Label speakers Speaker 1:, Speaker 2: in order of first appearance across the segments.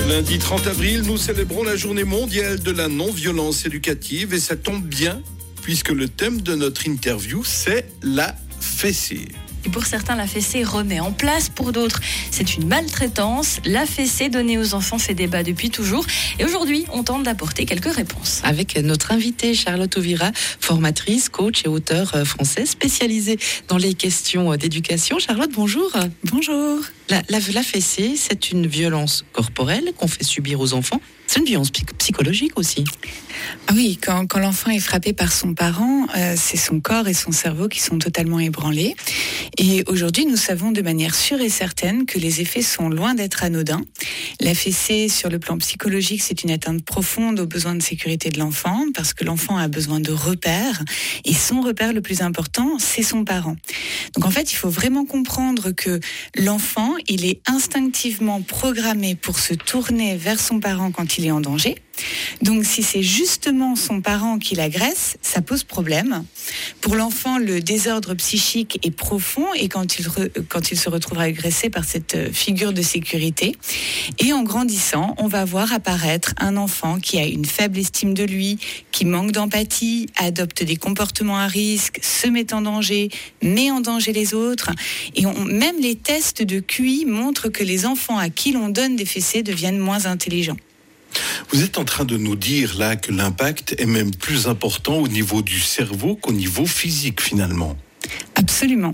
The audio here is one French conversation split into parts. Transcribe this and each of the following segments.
Speaker 1: Lundi 30 avril, nous célébrons la journée mondiale de la non-violence éducative et ça tombe bien puisque le thème de notre interview, c'est la fessée.
Speaker 2: Et pour certains, la fessée remet en place. Pour d'autres, c'est une maltraitance. La fessée donnée aux enfants fait débat depuis toujours. Et aujourd'hui, on tente d'apporter quelques réponses.
Speaker 3: Avec notre invitée Charlotte Ovira, formatrice, coach et auteure française spécialisée dans les questions d'éducation. Charlotte, bonjour.
Speaker 4: Bonjour.
Speaker 3: La fessée, c'est une violence corporelle qu'on fait subir aux enfants. C'est une violence psychologique aussi.
Speaker 4: Oui, quand l'enfant est frappé par son parent, c'est son corps et son cerveau qui sont totalement ébranlés. Et aujourd'hui, nous savons de manière sûre et certaine que les effets sont loin d'être anodins. La fessée, sur le plan psychologique, c'est une atteinte profonde aux besoins de sécurité de l'enfant, parce que l'enfant a besoin de repères, et son repère le plus important, c'est son parent. Donc en fait, il faut vraiment comprendre que l'enfant, il est instinctivement programmé pour se tourner vers son parent quand il est en danger. Donc si c'est justement son parent qui l'agresse, ça pose problème. Pour l'enfant, le désordre psychique est profond et quand il se retrouve agressé par cette figure de sécurité. Et en grandissant, on va voir apparaître un enfant qui a une faible estime de lui, qui manque d'empathie, adopte des comportements à risque, se met en danger, met en danger les autres. Et même les tests de QI montrent que les enfants à qui l'on donne des fessées deviennent moins intelligents.
Speaker 1: Vous êtes en train de nous dire là que l'impact est même plus important au niveau du cerveau qu'au niveau physique finalement.
Speaker 4: Absolument.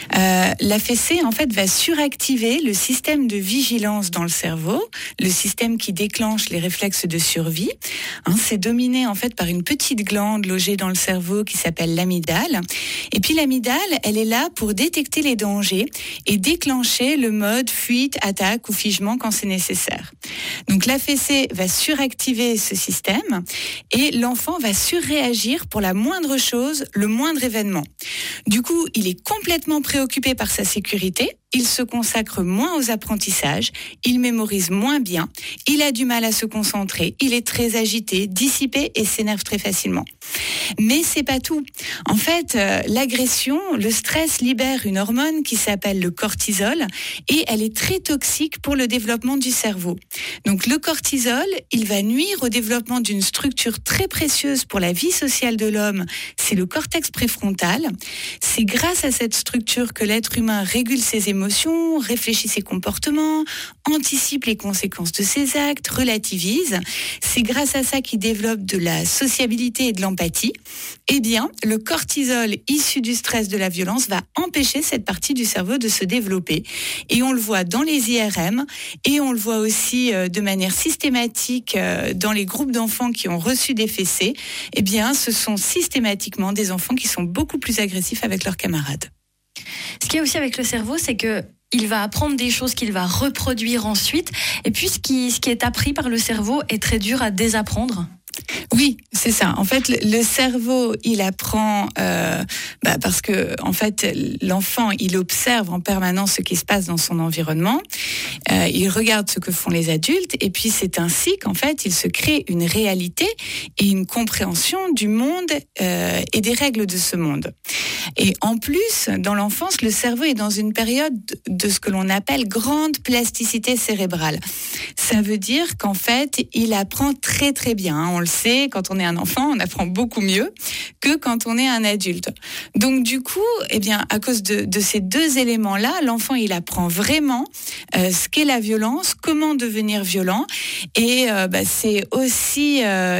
Speaker 4: La fessée, en fait, va suractiver le système de vigilance dans le cerveau, le système qui déclenche les réflexes de survie. C'est dominé, en fait, par une petite glande logée dans le cerveau qui s'appelle l'amygdale. Et puis, l'amygdale, elle est là pour détecter les dangers et déclencher le mode fuite, attaque ou figement quand c'est nécessaire. Donc, la fessée va suractiver ce système et l'enfant va surréagir pour la moindre chose, le moindre événement. Du coup, il est complètement préoccupé par sa sécurité, il se consacre moins aux apprentissages, il mémorise moins bien, il a du mal à se concentrer, il est très agité, dissipé et s'énerve très facilement. Mais c'est pas tout. En fait, l'agression, le stress libère une hormone qui s'appelle le cortisol et elle est très toxique pour le développement du cerveau. Donc le cortisol, il va nuire au développement d'une structure très précieuse pour la vie sociale de l'homme, c'est le cortex préfrontal. C'est grâce à cette structure que l'être humain régule ses émotions, réfléchit ses comportements, anticipe les conséquences de ses actes, relativise. C'est grâce à ça qu'il développe de la sociabilité et de l'empathie. Eh bien, le cortisol issu du stress de la violence va empêcher cette partie du cerveau de se développer. Et on le voit dans les IRM et on le voit aussi de manière systématique dans les groupes d'enfants qui ont reçu des fessées. Eh bien, ce sont systématiquement des enfants qui sont beaucoup plus agressifs avec leurs camarades.
Speaker 2: Ce qu'il y a aussi avec le cerveau, c'est que il va apprendre des choses qu'il va reproduire ensuite. Et puis, ce qui est appris par le cerveau est très dur à désapprendre.
Speaker 4: Oui, c'est ça. En fait, le cerveau, il apprend parce que en fait, l'enfant, il observe en permanence ce qui se passe dans son environnement. Il regarde ce que font les adultes, et puis c'est ainsi qu'en fait, il se crée une réalité et une compréhension du monde et des règles de ce monde. Et en plus, dans l'enfance, le cerveau est dans une période de ce que l'on appelle grande plasticité cérébrale. Ça veut dire qu'en fait, il apprend très très bien. On le sait, quand on est un enfant, on apprend beaucoup mieux que quand on est un adulte. Donc du coup, eh bien, à cause de ces deux éléments-là, l'enfant, il apprend vraiment ce qu'est la violence, comment devenir violent. Et c'est aussi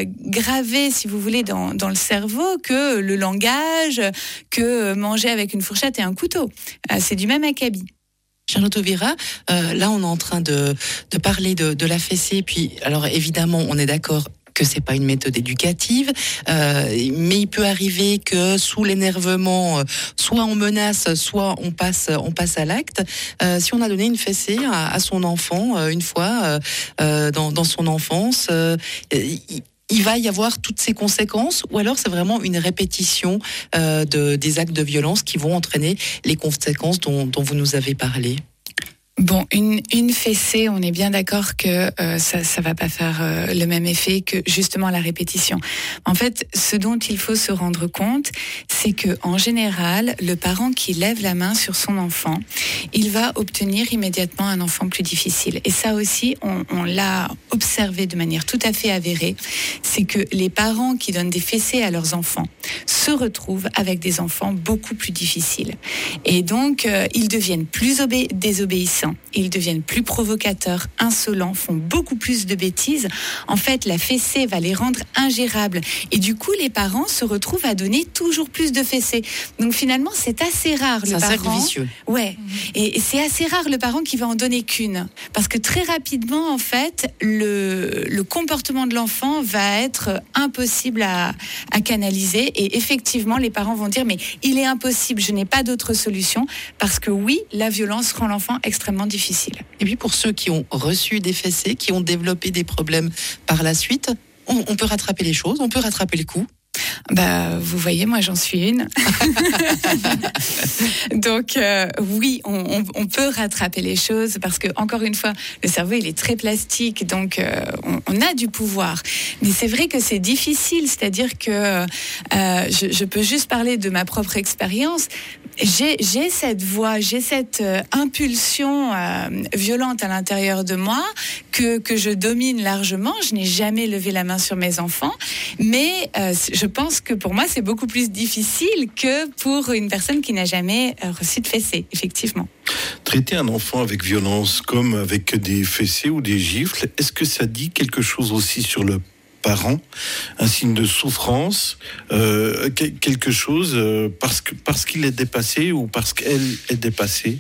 Speaker 4: gravé, si vous voulez, dans le cerveau que le langage, que manger avec une fourchette et un couteau. C'est du même acabit.
Speaker 3: Charlotte Ovira, là on est en train de parler de la fessée, puis alors évidemment on est d'accord que c'est pas une méthode éducative, mais il peut arriver que sous l'énervement, soit on menace, soit on passe à l'acte. Si on a donné une fessée à son enfant une fois dans son enfance, il va y avoir toutes ces conséquences, ou alors c'est vraiment une répétition des actes de violence qui vont entraîner les conséquences dont vous nous avez parlé?
Speaker 4: Bon, une fessée, on est bien d'accord que ça va pas faire le même effet que justement la répétition. En fait, ce dont il faut se rendre compte, c'est que en général, le parent qui lève la main sur son enfant, il va obtenir immédiatement un enfant plus difficile. Et ça aussi, on l'a observé de manière tout à fait avérée, c'est que les parents qui donnent des fessées à leurs enfants se retrouvent avec des enfants beaucoup plus difficiles. Et donc, ils deviennent plus désobéissants. Ils deviennent plus provocateurs, insolents, font beaucoup plus de bêtises. En fait, la fessée va les rendre ingérables. Et du coup, les parents se retrouvent à donner toujours plus de fessées. Donc finalement, c'est assez rare le parent.
Speaker 3: C'est un cercle vicieux.
Speaker 4: Ouais. Et c'est assez rare le parent qui va en donner qu'une. Parce que très rapidement, en fait, le comportement de l'enfant va être impossible à canaliser. Et effectivement, les parents vont dire, mais il est impossible, je n'ai pas d'autre solution. Parce que oui, la violence rend l'enfant extrêmement difficile.
Speaker 3: Et puis pour ceux qui ont reçu des fessées, qui ont développé des problèmes par la suite, on peut rattraper les choses, on peut rattraper le coup.
Speaker 4: Vous voyez, moi j'en suis une. Donc oui, on peut rattraper les choses parce que encore une fois, le cerveau il est très plastique, donc on a du pouvoir. Mais c'est vrai que c'est difficile, c'est-à-dire que je peux juste parler de ma propre expérience. J'ai cette voix, j'ai cette impulsion violente à l'intérieur de moi que je domine largement. Je n'ai jamais levé la main sur mes enfants, mais je pense que pour moi, c'est beaucoup plus difficile que pour une personne qui n'a jamais reçu de fessée, effectivement.
Speaker 1: Traiter un enfant avec violence comme avec des fessées ou des gifles, est-ce que ça dit quelque chose aussi sur le parent, un signe de souffrance, quelque chose parce qu'il est dépassé ou parce qu'elle est dépassée?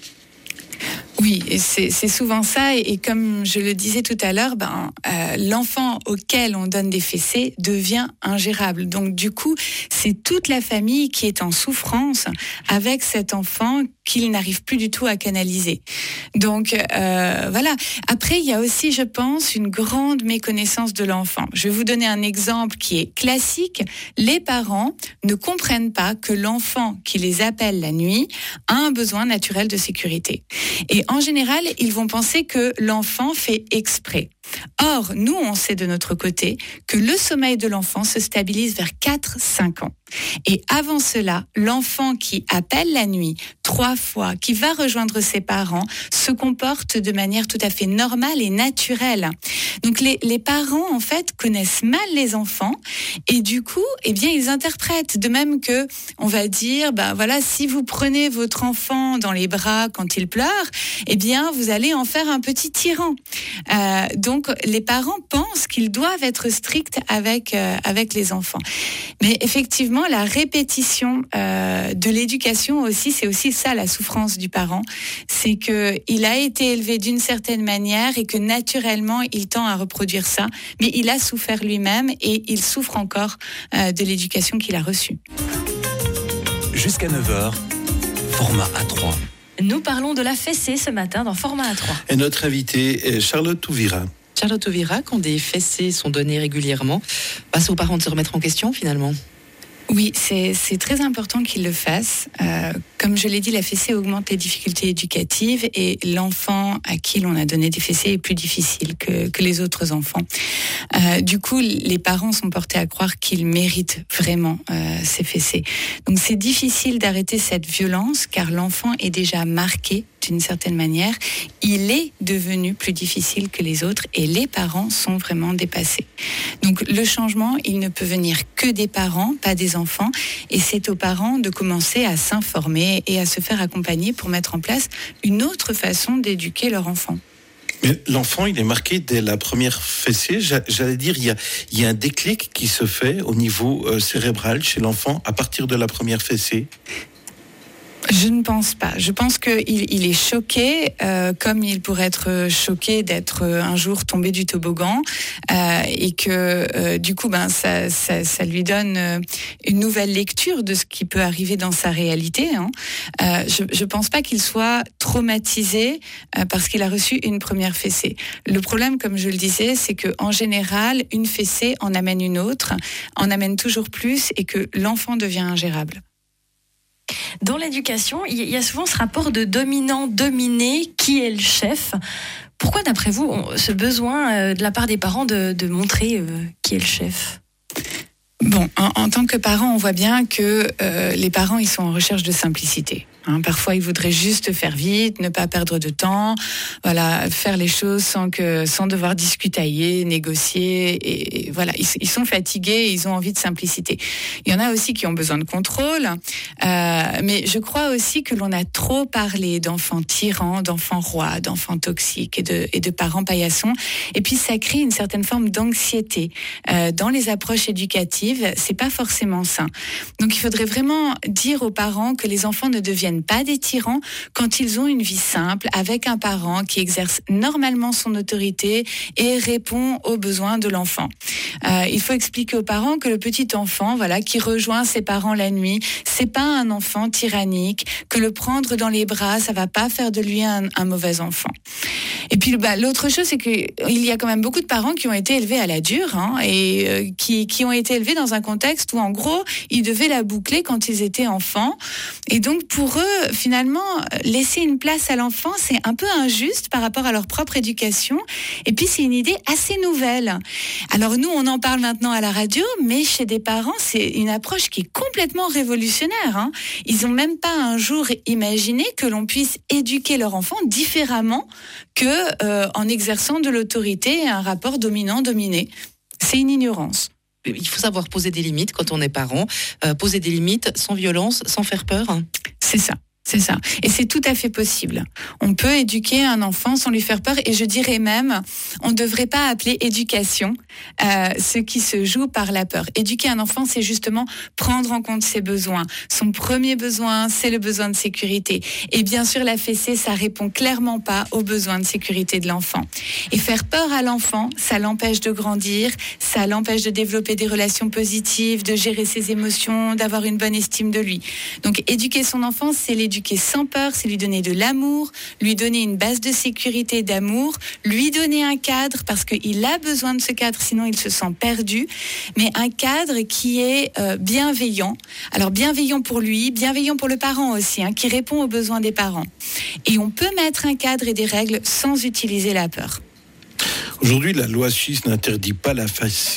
Speaker 4: Oui, c'est souvent ça. Et comme je le disais tout à l'heure, l'enfant auquel on donne des fessées devient ingérable. Donc du coup, c'est toute la famille qui est en souffrance avec cet enfant qu'il n'arrive plus du tout à canaliser. Donc voilà. Après, il y a aussi, je pense, une grande méconnaissance de l'enfant. Je vais vous donner un exemple qui est classique. Les parents ne comprennent pas que l'enfant qui les appelle la nuit a un besoin naturel de sécurité. Et en général, ils vont penser que l'enfant fait exprès. Or, nous, on sait de notre côté que le sommeil de l'enfant se stabilise vers 4-5 ans. Et avant cela, l'enfant qui appelle la nuit 3 fois, qui va rejoindre ses parents, se comporte de manière tout à fait normale et naturelle. Donc les parents, en fait, connaissent mal les enfants et du coup, ils interprètent. De même que, on va dire, voilà, si vous prenez votre enfant dans les bras quand il pleure, vous allez en faire un petit tyran. Donc, les parents pensent qu'ils doivent être stricts avec les enfants. Mais effectivement, la répétition de l'éducation aussi, c'est aussi ça la souffrance du parent. C'est qu'il a été élevé d'une certaine manière et que naturellement, il tend à reproduire ça. Mais il a souffert lui-même et il souffre encore de l'éducation qu'il a reçue.
Speaker 5: Jusqu'à 9h, format A3.
Speaker 2: Nous parlons de la fessée ce matin dans format A3.
Speaker 1: Et notre invitée est Charlotte Touvira.
Speaker 3: Charlotte Touvira, quand des fessées sont données régulièrement, c'est aux parents de se remettre en question finalement.
Speaker 4: Oui, c'est très important qu'ils le fassent. Comme je l'ai dit, la fessée augmente les difficultés éducatives et l'enfant à qui l'on a donné des fessées est plus difficile que les autres enfants. Du coup, les parents sont portés à croire qu'ils méritent vraiment ces fessées. Donc c'est difficile d'arrêter cette violence car l'enfant est déjà marqué d'une certaine manière. Il est devenu plus difficile que les autres et les parents sont vraiment dépassés. Donc le changement, il ne peut venir que des parents, pas des enfants. Et c'est aux parents de commencer à s'informer et à se faire accompagner pour mettre en place une autre façon d'éduquer leur enfant.
Speaker 1: Mais l'enfant, il est marqué dès la première fessée. J'allais dire, il y a un déclic qui se fait au niveau cérébral chez l'enfant à partir de la première fessée.
Speaker 4: Je ne pense pas. Je pense qu'il est choqué, comme il pourrait être choqué d'être un jour tombé du toboggan, et que du coup, ça lui donne une nouvelle lecture de ce qui peut arriver dans sa réalité. Je pense pas qu'il soit traumatisé parce qu'il a reçu une première fessée. Le problème, comme je le disais, c'est que en général, une fessée en amène une autre, en amène toujours plus, et que l'enfant devient ingérable.
Speaker 2: Dans l'éducation, il y a souvent ce rapport de dominant-dominé, qui est le chef. Pourquoi, d'après vous, ce besoin de la part des parents de montrer qui est le chef ?
Speaker 4: Bon, en tant que parent, on voit bien que les parents, ils sont en recherche de simplicité. Parfois, ils voudraient juste faire vite, ne pas perdre de temps, voilà, faire les choses sans devoir discutailler, négocier, et voilà, ils sont fatigués, ils ont envie de simplicité. Il y en a aussi qui ont besoin de contrôle, mais je crois aussi que l'on a trop parlé d'enfants tyrans, d'enfants rois, d'enfants toxiques et de parents paillassons, et puis ça crée une certaine forme d'anxiété dans les approches éducatives. C'est pas forcément sain. Donc, il faudrait vraiment dire aux parents que les enfants ne deviennent pas des tyrans quand ils ont une vie simple avec un parent qui exerce normalement son autorité et répond aux besoins de l'enfant. Il faut expliquer aux parents que le petit enfant, voilà, qui rejoint ses parents la nuit, c'est pas un enfant tyrannique, que le prendre dans les bras, ça va pas faire de lui un mauvais enfant. Et puis, l'autre chose, c'est qu'il y a quand même beaucoup de parents qui ont été élevés à la dure, et qui ont été élevés dans un contexte où, en gros, ils devaient la boucler quand ils étaient enfants. Et donc, pour eux, finalement, laisser une place à l'enfant, c'est un peu injuste par rapport à leur propre éducation. Et puis, c'est une idée assez nouvelle. Alors, nous, on en parle maintenant à la radio, mais chez des parents, c'est une approche qui est complètement révolutionnaire. Ils n'ont même pas un jour imaginé que l'on puisse éduquer leur enfant différemment que en exerçant de l'autorité et un rapport dominant-dominé. C'est une ignorance.
Speaker 3: Il faut savoir poser des limites quand on est parent, poser des limites sans violence, sans faire peur.
Speaker 4: C'est ça. C'est ça. Et c'est tout à fait possible. On peut éduquer un enfant sans lui faire peur. Et je dirais même, on ne devrait pas appeler éducation ce qui se joue par la peur. Éduquer un enfant, c'est justement prendre en compte ses besoins. Son premier besoin, c'est le besoin de sécurité. Et bien sûr, la fessée, ça répond clairement pas aux besoins de sécurité de l'enfant. Et faire peur à l'enfant, ça l'empêche de grandir, ça l'empêche de développer des relations positives, de gérer ses émotions, d'avoir une bonne estime de lui. Donc, éduquer son enfant, c'est l'éduquer sans peur, c'est lui donner de l'amour, lui donner une base de sécurité, d'amour, lui donner un cadre parce qu'il a besoin de ce cadre, sinon il se sent perdu, mais un cadre qui est bienveillant. Alors bienveillant pour lui, bienveillant pour le parent aussi, qui répond aux besoins des parents. Et on peut mettre un cadre et des règles sans utiliser la peur.
Speaker 1: Aujourd'hui, la loi suisse n'interdit pas la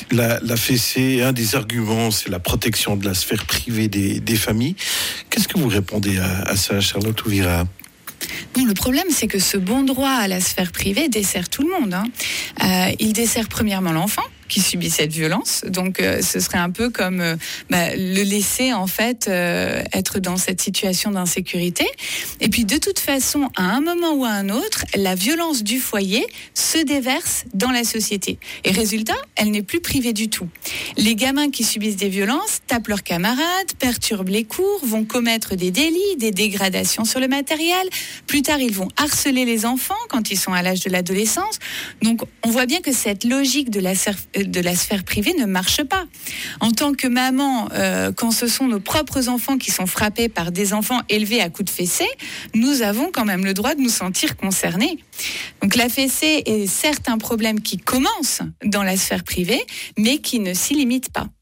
Speaker 1: fessée. Un des arguments, c'est la protection de la sphère privée des familles. Qu'est-ce que vous répondez à ça, Charlotte Ouvira ?
Speaker 4: Bon, le problème, c'est que ce bon droit à la sphère privée dessert tout le monde. Il dessert premièrement l'enfant qui subit cette violence. Donc, ce serait un peu comme le laisser, en fait, être dans cette situation d'insécurité. Et puis, de toute façon, à un moment ou à un autre, la violence du foyer se déverse dans la société. Et résultat, elle n'est plus privée du tout. Les gamins qui subissent des violences tapent leurs camarades, perturbent les cours, vont commettre des délits, des dégradations sur le matériel. Plus tard, ils vont harceler les enfants quand ils sont à l'âge de l'adolescence. Donc, on voit bien que cette logique de la sphère privée ne marche pas. En tant que maman, quand ce sont nos propres enfants qui sont frappés par des enfants élevés à coups de fessée, nous avons quand même le droit de nous sentir concernés. Donc la fessée est certes un problème qui commence dans la sphère privée, mais qui ne s'y limite pas.